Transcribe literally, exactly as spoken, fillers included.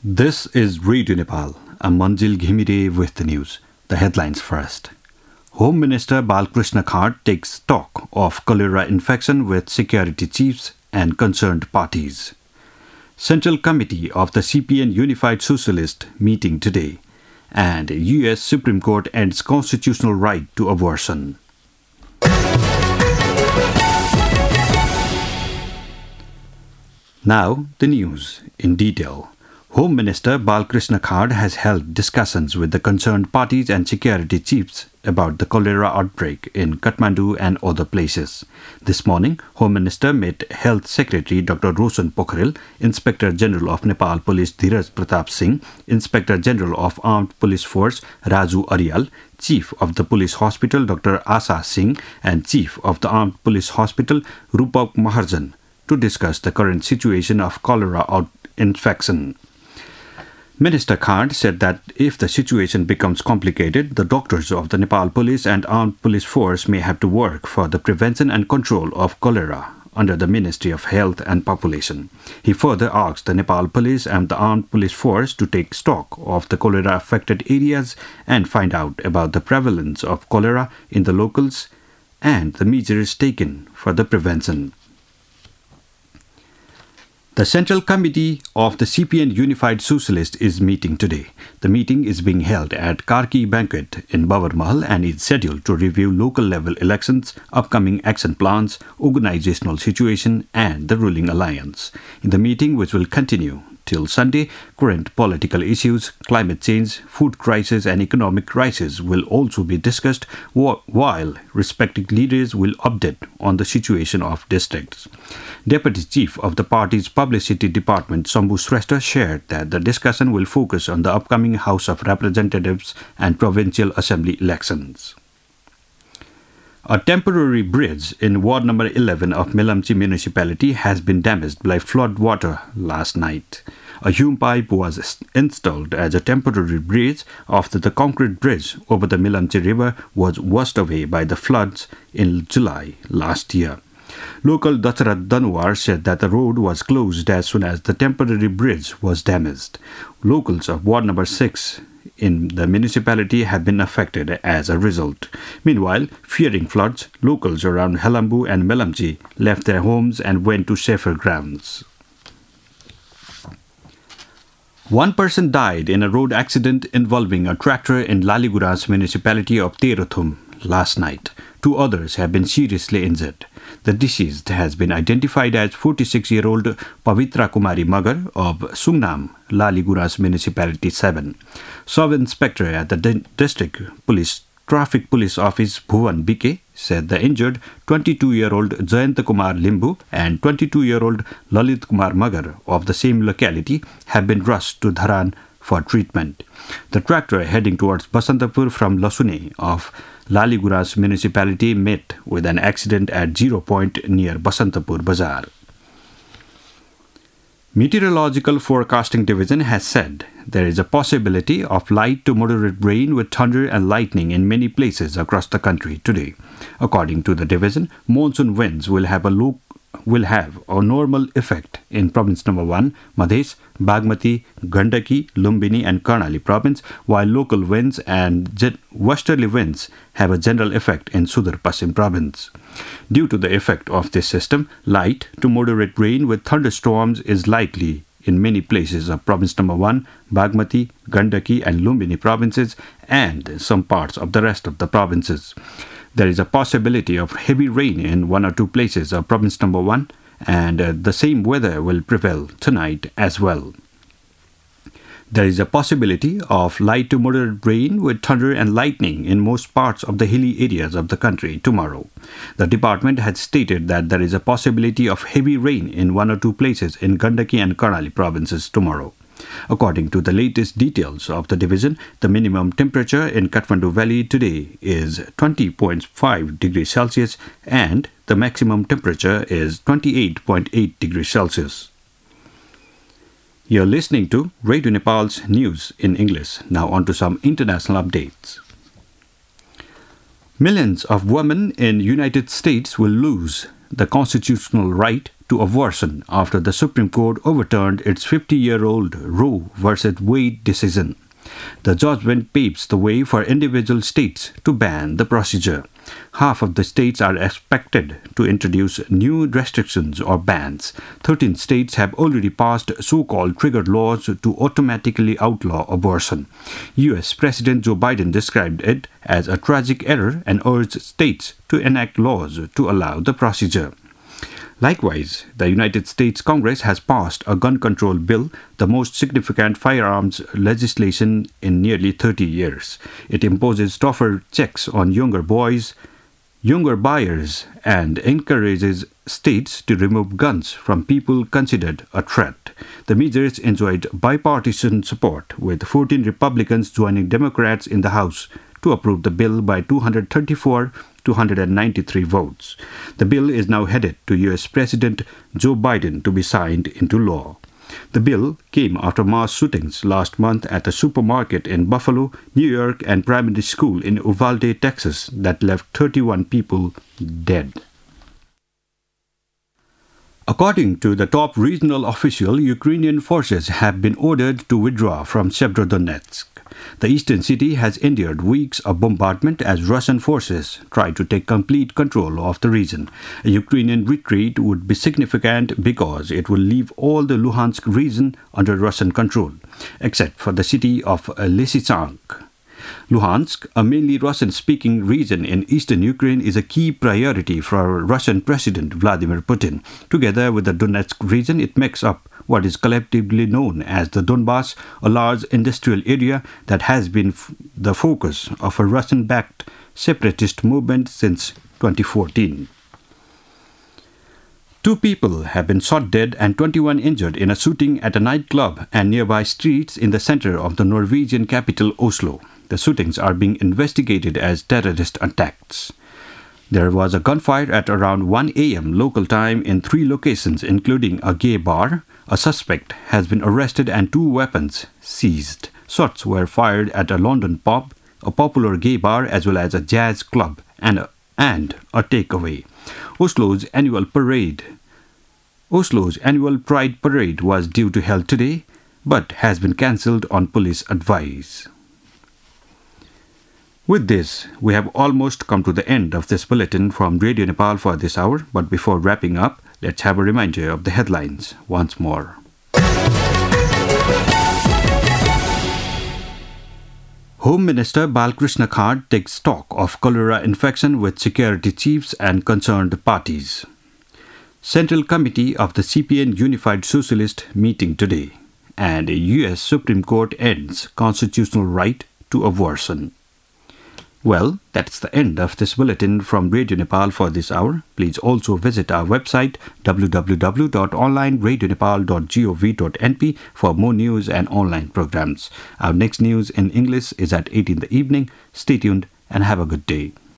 This is Radio Nepal. I'm Manjil Ghimire with the news. The headlines first. Home Minister Balkrishna Khart takes stock of cholera infection with security chiefs and concerned parties. Central Committee of the C P N Unified Socialist meeting today. And U S Supreme Court ends constitutional right to abortion. Now, the news in detail. Home Minister Balkrishna Khart has held discussions with the concerned parties and security chiefs about the cholera outbreak in Kathmandu and other places. This morning, Home Minister met Health Secretary Doctor Roshan Pokhrel, Inspector General of Nepal Police Dheeraj Pratap Singh, Inspector General of Armed Police Force Raju Aryal, Chief of the Police Hospital Doctor Asa Singh, and Chief of the Armed Police Hospital Rupak Maharjan to discuss the current situation of cholera out infection. Minister Khart said that if the situation becomes complicated, the doctors of the Nepal Police and Armed Police Force may have to work for the prevention and control of cholera under the Ministry of Health and Population. He further asked the Nepal Police and the Armed Police Force to take stock of the cholera-affected areas and find out about the prevalence of cholera in the locals and the measures taken for the prevention. The Central Committee of the C P N Unified Socialist is meeting today. The meeting is being held at Karki Banquet in Babar Mahal and is scheduled to review local-level elections, upcoming action plans, organizational situation, and the ruling alliance. In the meeting, which will continue till Sunday, current political issues, climate change, food crisis, and economic crisis will also be discussed, while respective leaders will update on the situation of districts. Deputy Chief of the party's Publicity Department, Shambhu Shrestha, shared that the discussion will focus on the upcoming House of Representatives and Provincial Assembly elections. A temporary bridge in Ward number eleven of Melamchi municipality has been damaged by flood water last night. A hume pipe was installed as a temporary bridge after the concrete bridge over the Melamchi river was washed away by the floods in July last year. Local Dacharat Danwar said that the road was closed as soon as the temporary bridge was damaged. Locals of Ward number six in the municipality have been affected as a result. Meanwhile, fearing floods, locals around Helambu and Melamchi left their homes and went to safer grounds. One person died in a road accident involving a tractor in Laliguras municipality of Terothum last night. Two others have been seriously injured. The deceased has been identified as forty-six-year-old Pavitra Kumari Magar of Sungnam, Laliguras Municipality seven. Sub-Inspector at the D- District Police Traffic Police Office Bhuvan B K said the injured twenty-two-year-old Jayant Kumar Limbu and twenty-two-year-old Lalit Kumar Magar of the same locality have been rushed to Dharan for treatment. The tractor heading towards Basantapur from Lasune of Laliguras municipality met with an accident at zero point near Basantapur Bazar. Meteorological Forecasting Division has said there is a possibility of light to moderate rain with thunder and lightning in many places across the country today. According to the division, monsoon winds will have a low will have a normal effect in province number one, Madhes, Bagmati, Gandaki, Lumbini and Karnali province, while local winds and jet- westerly winds have a general effect in Sudar Pasim province. Due to the effect of this system, light to moderate rain with thunderstorms is likely in many places of province number one, Bagmati, Gandaki and Lumbini provinces and some parts of the rest of the provinces. There is a possibility of heavy rain in one or two places of province number one, and uh, the same weather will prevail tonight as well. There is a possibility of light to moderate rain with thunder and lightning in most parts of the hilly areas of the country tomorrow. The department had stated that there is a possibility of heavy rain in one or two places in Gandaki and Karnali provinces tomorrow. According to the latest details of the division, the minimum temperature in Kathmandu Valley today is twenty point five degrees Celsius and the maximum temperature is twenty-eight point eight degrees Celsius. You're listening to Radio Nepal's news in English. Now on to some international updates. Millions of women in United States will lose the constitutional right to abortion after the Supreme Court overturned its fifty-year-old Roe versus Wade decision. The judgment paves the way for individual states to ban the procedure. Half of the states are expected to introduce new restrictions or bans. Thirteen states have already passed so-called trigger laws to automatically outlaw abortion. U S President Joe Biden described it as a tragic error and urged states to enact laws to allow the procedure. Likewise, the United States Congress has passed a gun control bill, the most significant firearms legislation in nearly thirty years. It imposes tougher checks on younger boys, younger buyers, and encourages states to remove guns from people considered a threat. The measures enjoyed bipartisan support, with fourteen Republicans joining Democrats in the House to approve the bill by two hundred thirty-four to two hundred ninety-three votes. The bill is now headed to U S President Joe Biden to be signed into law. The bill came after mass shootings last month at a supermarket in Buffalo, New York, and primary school in Uvalde, Texas, that left thirty-one people dead. According to the top regional official, Ukrainian forces have been ordered to withdraw from Severodonetsk. The eastern city has endured weeks of bombardment as Russian forces try to take complete control of the region. A Ukrainian retreat would be significant because it will leave all the Luhansk region under Russian control, except for the city of Lysychansk. Luhansk, a mainly Russian-speaking region in eastern Ukraine, is a key priority for Russian President Vladimir Putin. Together with the Donetsk region, it makes up what is collectively known as the Donbas, a large industrial area that has been f- the focus of a Russian-backed separatist movement since twenty fourteen. Two people have been shot dead and twenty-one injured in a shooting at a nightclub and nearby streets in the center of the Norwegian capital Oslo. The shootings are being investigated as terrorist attacks. There was a gunfire at around one a.m. local time in three locations, including a gay bar. A suspect has been arrested and two weapons seized. Shots were fired at a London pub, a popular gay bar, as well as a jazz club and a, and a takeaway. Oslo's annual parade, Oslo's annual Pride Parade was due to held today, but has been cancelled on police advice. With this, we have almost come to the end of this bulletin from Radio Nepal for this hour, but before wrapping up, let's have a reminder of the headlines once more. Home Minister Balkrishna Khad takes stock of cholera infection with security chiefs and concerned parties. Central Committee of the C P N Unified Socialist meeting today, and a U S Supreme Court ends constitutional right to abortion. Well, that's the end of this bulletin from Radio Nepal for this hour. Please also visit our website w w w dot online radio nepal dot gov dot n p for more news and online programs. Our next news in English is at eight in the evening. Stay tuned and have a good day.